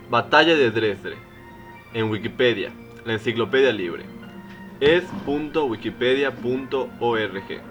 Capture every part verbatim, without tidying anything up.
Batalla de Dresde. En Wikipedia, la enciclopedia libre. es punto wikipedia punto org.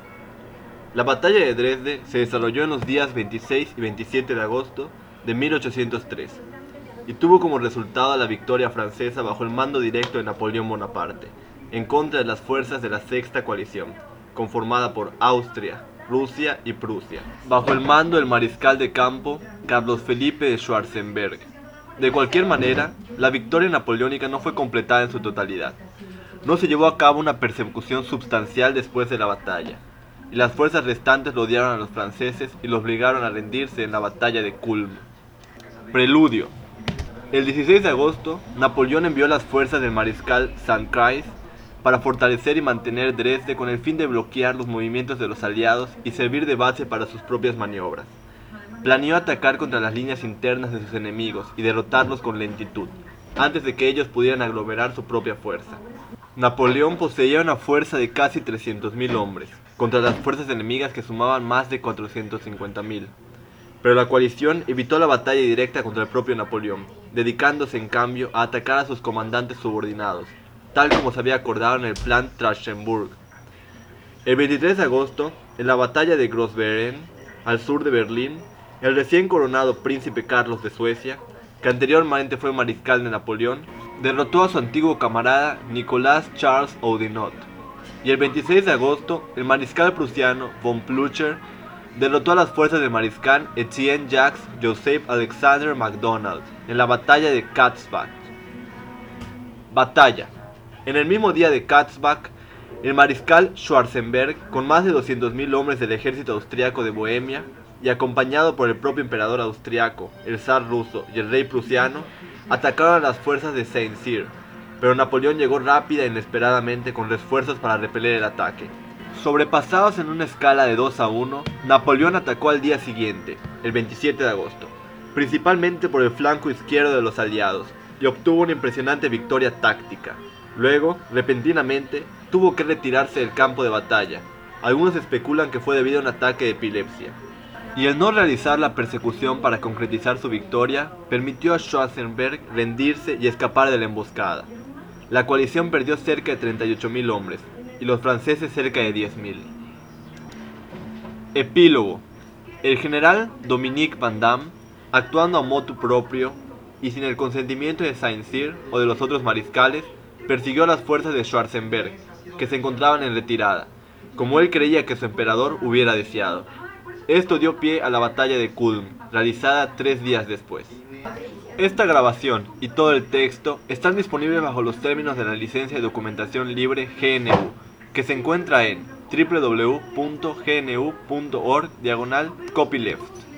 La batalla de Dresde se desarrolló en los días veintiséis y veintisiete de agosto de mil ochocientos tres y tuvo como resultado la victoria francesa bajo el mando directo de Napoleón Bonaparte, en contra de las fuerzas de la Sexta Coalición, conformada por Austria, Rusia y Prusia, bajo el mando del mariscal de campo Carlos Felipe de Schwarzenberg. De cualquier manera, la victoria napoleónica no fue completada en su totalidad. No se llevó a cabo una persecución sustancial después de la batalla, y las fuerzas restantes rodearon a los franceses y los obligaron a rendirse en la batalla de Kulm. Preludio. El dieciséis de agosto, Napoleón envió las fuerzas del mariscal Saint-Christ para fortalecer y mantener Dresde con el fin de bloquear los movimientos de los aliados y servir de base para sus propias maniobras. Planeó atacar contra las líneas internas de sus enemigos y derrotarlos con lentitud, antes de que ellos pudieran aglomerar su propia fuerza. Napoleón poseía una fuerza de casi trescientos mil hombres, contra las fuerzas enemigas que sumaban más de cuatrocientos cincuenta mil. Pero la coalición evitó la batalla directa contra el propio Napoleón, dedicándose en cambio a atacar a sus comandantes subordinados, tal como se había acordado en el plan Trachtenberg. El veintitrés de agosto, en la batalla de Gross-Beeren, al sur de Berlín, el recién coronado príncipe Carlos de Suecia, que anteriormente fue mariscal de Napoleón, derrotó a su antiguo camarada Nicolas Charles Oudinot. Y el veintiséis de agosto, el mariscal prusiano von Blücher derrotó a las fuerzas del mariscal Etienne Jacques Joseph Alexander MacDonald en la batalla de Katzbach. Batalla. En el mismo día de Katzbach, el mariscal Schwarzenberg, con más de doscientos mil hombres del ejército austriaco de Bohemia, y acompañado por el propio emperador austriaco, el zar ruso y el rey prusiano, atacaron a las fuerzas de Saint-Cyr, pero Napoleón llegó rápida e inesperadamente con refuerzos para repeler el ataque. Sobrepasados en una escala de dos a uno, Napoleón atacó al día siguiente, el veintisiete de agosto, principalmente por el flanco izquierdo de los aliados, y obtuvo una impresionante victoria táctica. Luego, repentinamente, tuvo que retirarse del campo de batalla. Algunos especulan que fue debido a un ataque de epilepsia. Y el no realizar la persecución para concretizar su victoria permitió a Schwarzenberg rendirse y escapar de la emboscada. La coalición perdió cerca de treinta y ocho mil hombres y los franceses cerca de diez mil. Epílogo. El general Dominique Vandamme, actuando a motu propio y sin el consentimiento de Saint-Cyr o de los otros mariscales, persiguió a las fuerzas de Schwarzenberg, que se encontraban en retirada, como él creía que su emperador hubiera deseado. Esto dio pie a la batalla de Kulm, realizada tres días después. Esta grabación y todo el texto están disponibles bajo los términos de la licencia de documentación libre G N U, que se encuentra en w w w punto g n u punto org diagonal copyleft.